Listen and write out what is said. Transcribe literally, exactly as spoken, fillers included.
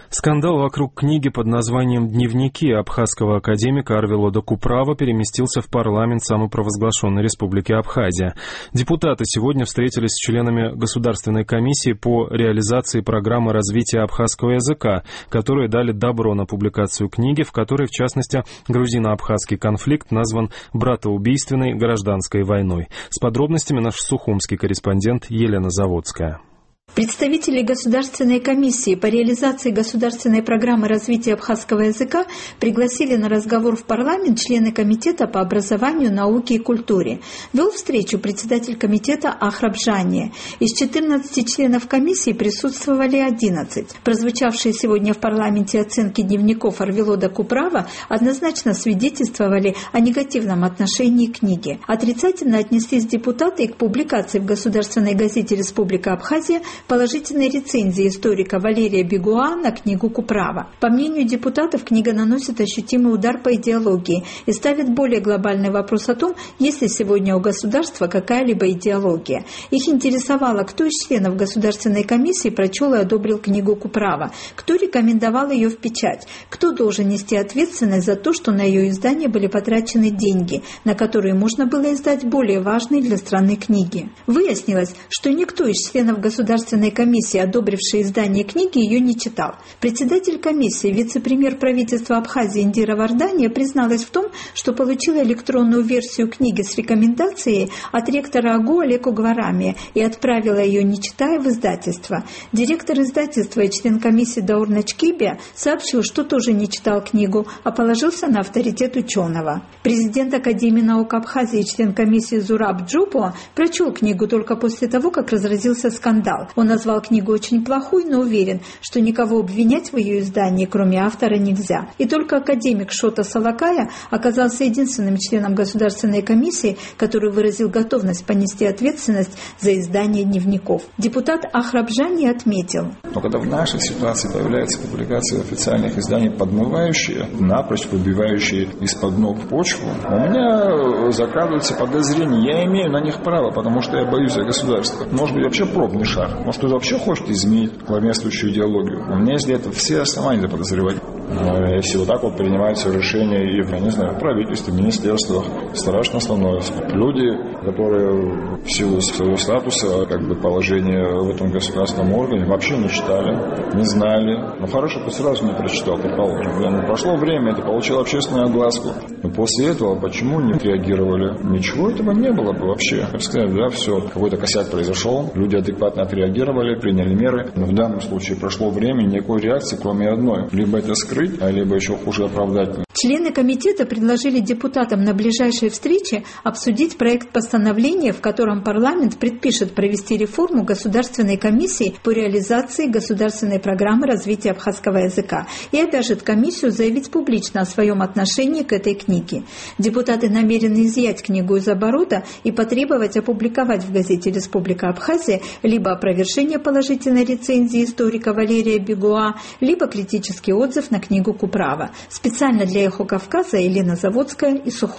Скандал вокруг книги под названием «Дневники» абхазского академика Арвелода Куправа переместился в парламент самопровозглашенной республики Абхазия. Депутаты сегодня встретились с членами Государственной комиссии по реализации программы развития абхазского языка, которые дали добро на публикацию книги, в которой, в частности, грузино-абхазский конфликт назван братоубийственной гражданской войной. С подробностями наш сухумский корреспондент Елена Заводская. Представители Государственной комиссии по реализации государственной программы развития абхазского языка пригласили на разговор в парламент члены комитета по образованию, науке и культуре. Вел встречу председатель комитета Ахрабжания. Из четырнадцати членов комиссии присутствовали одиннадцать. Прозвучавшие сегодня в парламенте оценки дневников Арвелода Куправа однозначно свидетельствовали о негативном отношении к книге. Отрицательно отнеслись депутаты и к публикации в государственной газете «Республика Абхазия» положительной рецензии историка Валерия Бегуа на книгу Куправа. По мнению депутатов, книга наносит ощутимый удар по идеологии и ставит более глобальный вопрос о том, есть ли сегодня у государства какая-либо идеология. Их интересовало, кто из членов Государственной комиссии прочел и одобрил книгу Куправа, кто рекомендовал ее в печать, кто должен нести ответственность за то, что на ее издание были потрачены деньги, на которые можно было издать более важные для страны книги. Выяснилось, что никто из членов Государственной комиссии, одобрившей издание книги, ее не читал. Председатель комиссии, вице-премьер правительства Абхазии Индира Вардания призналась в том, что получила электронную версию книги с рекомендацией от ректора АГУ Олега Гварамия и отправила ее, не читая, в издательство. Директор издательства и член комиссии Даур Начкибия сообщил, что тоже не читал книгу, а положился на авторитет ученого. Президент Академии наук Абхазии и член комиссии Зураб Джупо прочел книгу только после того, как разразился скандал. Он назвал книгу очень плохой, но уверен, что никого обвинять в ее издании, кроме автора, нельзя. И только академик Шота Салакая оказался единственным членом Государственной комиссии, который выразил готовность понести ответственность за издание дневников. Депутат Ахрабжани отметил. Но когда в нашей ситуации появляется публикация официальных изданий, подмывающие, напрочь выбивающие из-под ног почву, у меня закрадываются подозрения. Я имею на них право, потому что я боюсь за государство. Может быть, вообще пробный шар. Может, кто-то вообще хочет изменить главенствующую идеологию. У меня есть для этого все основания для подозревать. Если вот так вот принимаются решения и, я не знаю, в правительстве, в министерствах, страшно становится. Люди, которые в силу своего статуса, как бы положения в этом государственном органе, вообще не читали, не знали. Ну хорошо, ты сразу не прочитал, предположим. Ну, прошло время, это получило общественную огласку. Но после этого почему не реагировали? Ничего этого не было бы вообще. Как сказать, да, все, какой-то косяк произошел, люди адекватно отреагировали, приняли меры. Но в данном случае прошло время, никакой реакции, кроме одной. Либо это скрыть, а либо еще хуже оправдать. Члены комитета предложили депутатам на ближайшей встрече обсудить проект постановления, в котором парламент предпишет провести реформу Государственной комиссии по реализации государственной программы развития абхазского языка и обяжет комиссию заявить публично о своем отношении к этой книге. Депутаты намерены изъять книгу из оборота и потребовать опубликовать в газете «Республика Абхазия» либо опровержение положительной рецензии историка Валерия Бегуа, либо критический отзыв на книгу Куправа. Специально для «Эхо Кавказа» Елена Заводская и Сухум.